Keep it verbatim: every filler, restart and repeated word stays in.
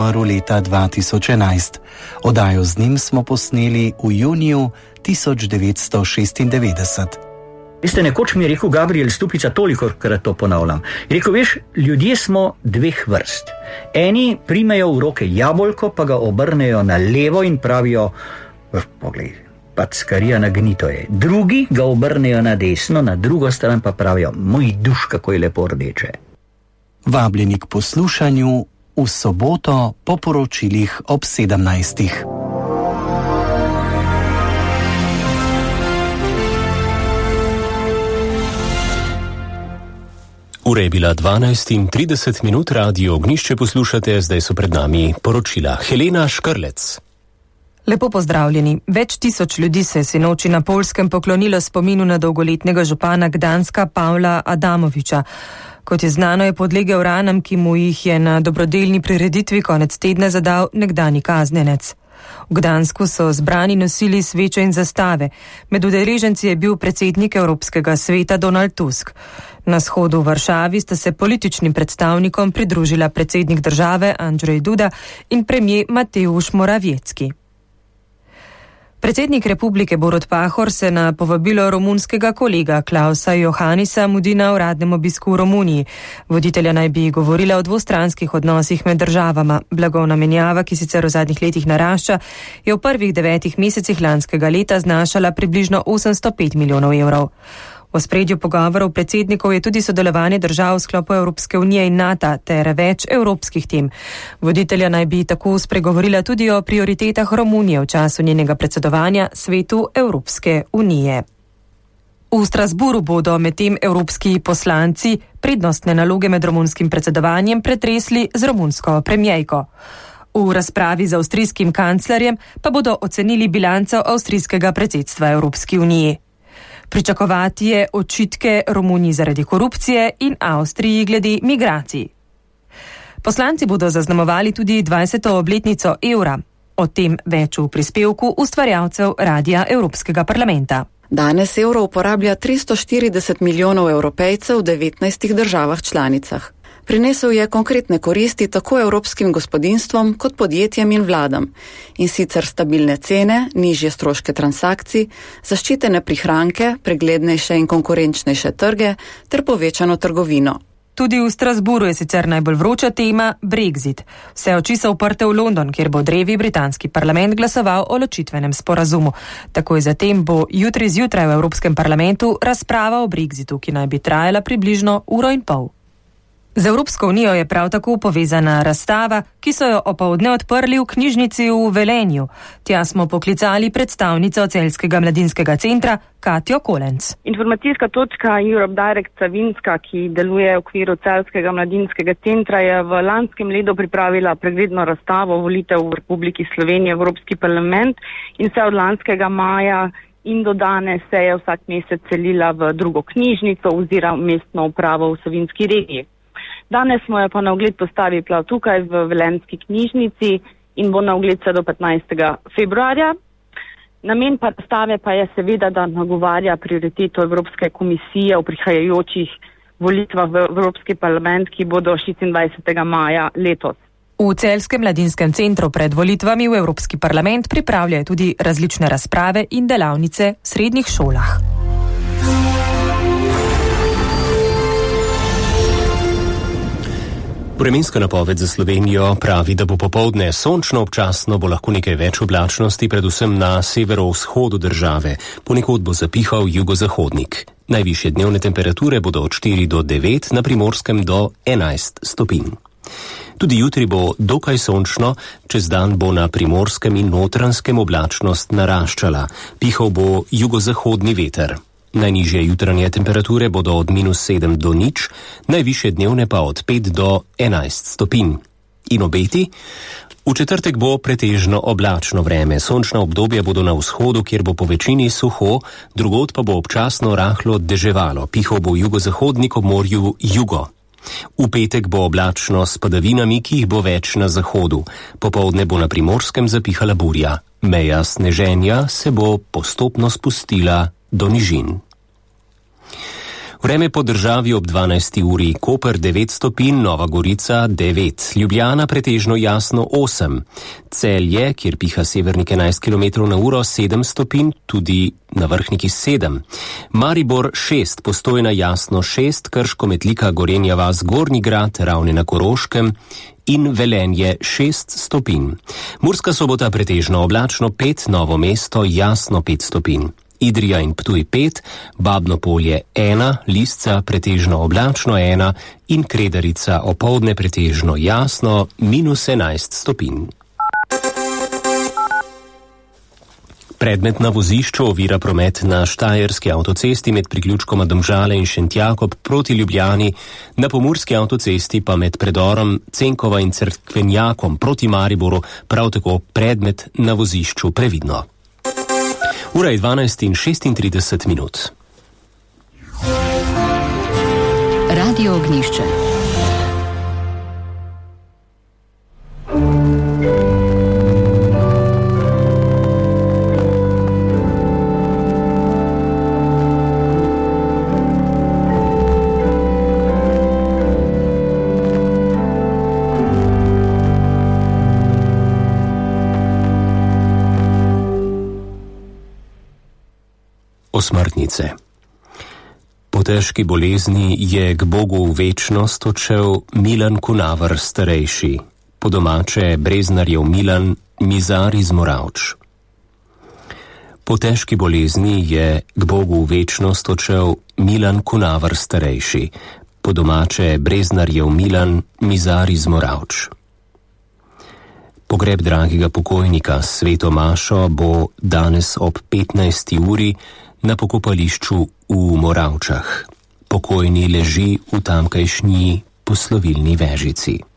leta dva tisoč enajst. Oddajo z njim smo posneli v juniju tisoč devetsto šestindevetdeset. Veste, nekoč mi je rekel Gabriel Stupica, toliko krat to ponavljam. Je rekel, veš, ljudje smo dveh vrst. Eni primejo v roke jabolko, pa ga obrnejo na levo in pravijo, poglej, packarija na gnito je. Drugi ga obrnejo na desno, na drugo stran pa pravijo, moj duš, kako je lepo rdeče. Vabljeni k poslušanju v soboto po poročilih ob sedemnajstih. Ura je bila dvanajst in trideset minut, Radio Ognjišče poslušate, zdaj so pred nami poročila. Helena Škrlec. Lepo pozdravljeni. Več tisoč ljudi se je sinoči na Poljskem poklonilo spominu na dolgoletnega župana Gdanska Pavla Adamoviča. Kot je znano, je podlegel ranam, ki mu jih je na dobrodelni prireditvi konec tedna zadal nekdanji kaznjenec. V Gdansku so zbrani nosili svečo in zastave. Med udeleženci je bil predsednik Evropskega sveta Donald Tusk. Na shodu v Varšavi sta se političnim predstavnikom pridružila predsednik države Andrzej Duda in premijer Mateusz Morawiecki. Predsednik republike Borut Pahor se na povabilo romunskega kolega Klausa Johannisa mudi na uradnem obisku v Romuniji. Voditelja naj bi govorila o dvostranskih odnosih med državama. Blagovna menjava, ki sicer v zadnjih letih narašča, je v prvih devetih mesecih lanskega leta znašala približno osemsto pet milijonov evrov. V ospredju pogovorov predsednikov je tudi sodelovanje držav v sklopu Evropske unije in NATO ter več evropskih tem. Voditelja naj bi tako spregovorila tudi o prioritetah Romunije v času njenega predsedovanja Svetu Evropske unije. V Strasburu bodo medtem evropski poslanci prednostne naloge med romunskim predsedovanjem pretresli z romunsko premijejko. V razpravi z avstrijskim kanclerjem pa bodo ocenili bilanco avstrijskega predsedstva Evropski uniji. Pričakovati je očitke Romuniji zaradi korupcije in Avstriji glede migracij. Poslanci bodo zaznamovali tudi dvajseto obletnico evra. O tem več v prispevku ustvarjalcev Radia Evropskega parlamenta. Danes evro uporablja tristo štirideset milijonov Evropejcev v devetnajstih državah članicah. Prinesel je konkretne koristi tako evropskim gospodinjstvom kot podjetjem in vladam, in sicer stabilne cene, nižje stroške transakcij, zaščitene prihranke, preglednejše in konkurenčnejše trge ter povečano trgovino. Tudi v Strasburu je sicer najbolj vroča tema Brexit. Vse oči so uprte v London, kjer bo drevi britanski parlament glasoval o ločitvenem sporazumu. Takoj zatem bo jutri zjutraj v Evropskem parlamentu razprava o Brexitu, ki naj bi trajala približno uro in pol. Z Evropsko unijo je prav tako povezana razstava, ki so jo opoldne odprli v knjižnici v Velenju. Tja smo poklicali predstavnico Celjskega mladinskega centra Katjo Kolenc. Informacijska točka Europe Direct Savinjska, ki deluje v okviru Celjskega mladinskega centra, je v lanskem letu pripravila pregledno razstavo volitev v Republiki Sloveniji v Evropski parlament in vse od lanskega maja in do danes se je vsak mesec selila v drugo knjižnico oziroma mestno upravo v Savinjski regiji. Danes smo jo pa na ogled postavili prav tukaj v Velenjski knjižnici in bo na ogled vse do petnajstega februarja. Namen pa razstave pa je seveda, da nagovarja prioriteto Evropske komisije v prihajajočih volitvah v Evropski parlament, ki bodo šestindvajsetega maja letos. V Celjskem mladinskem centru pred volitvami v Evropski parlament pripravljajo tudi različne razprave in delavnice v srednjih šolah. Vremenska napoved za Slovenijo pravi, da bo popoldne sončno, občasno bo lahko nekaj več oblačnosti, predvsem na severovzhodu države. Ponekod bo zapihal jugozahodnik. Najvišje dnevne temperature bodo od štiri do devet, na Primorskem do enajst stopinj. Tudi jutri bo dokaj sončno, čez dan bo na Primorskem in Notranjskem oblačnost naraščala. Pihal bo jugozahodni veter. Najnižje jutranje temperature bodo od minus sedem do nič, najvišje dnevne pa od pet do enajst stopinj. In obeti? V četrtek bo pretežno oblačno vreme. Sončna obdobja bodo na vzhodu, kjer bo po večini suho, drugod pa bo občasno rahlo deževalo. Pihal bo jugozahodnik ob morju jugo. V petek bo oblačno s padavinami, ki jih bo več na zahodu. Popoldne bo na Primorskem zapihala burja. Meja sneženja se bo postopno spustila do nižin. Vreme po državi ob dvanajsti uri: Koper devet stopinj, Nova Gorica devet, Ljubljana pretežno jasno osem, Celje, kjer piha severnik enajst kilometrov na uro, sedem stopinj, tudi na Vrhniki sedem, Maribor šest, Postojna jasno šest, Krško, Metlika, Gorenja vas, Gornji Grad, Ravne na Koroškem in Velenje šest stopinj. Murska Sobota pretežno oblačno pet, Novo mesto jasno pet stopinj. Idrija in Ptuj pet, Babno Polje ena, Lisca pretežno oblačno ena in Kredarica opoldne pretežno jasno minus enajst stopinj. Predmet na vozišču ovira promet na Štajerski avtocesti med priključkoma Domžale in Šentjakob proti Ljubljani, na Pomurski avtocesti pa med predorom Cenkova in Cerkvenjakom proti Mariboru, prav tako predmet na vozišču previdno. Ura je dvanajst in šestintrideset minut. Radio Ognjišče. Smrtnice. Po težki bolezni je k Bogu v večnost odšel Milan Kunaver starejši, po domače Breznarjev Milan Mizar iz Moravč. Po težki bolezni je k Bogu v večnost odšel Milan Kunaver starejši, po domače Breznarjev Milan Mizar iz Moravč. Pogreb dragega pokojnika s sveto mašo bo danes ob petnajsti uri na pokopališču v Moravčah. Pokojni leži v tamkajšnji poslovilni vežici.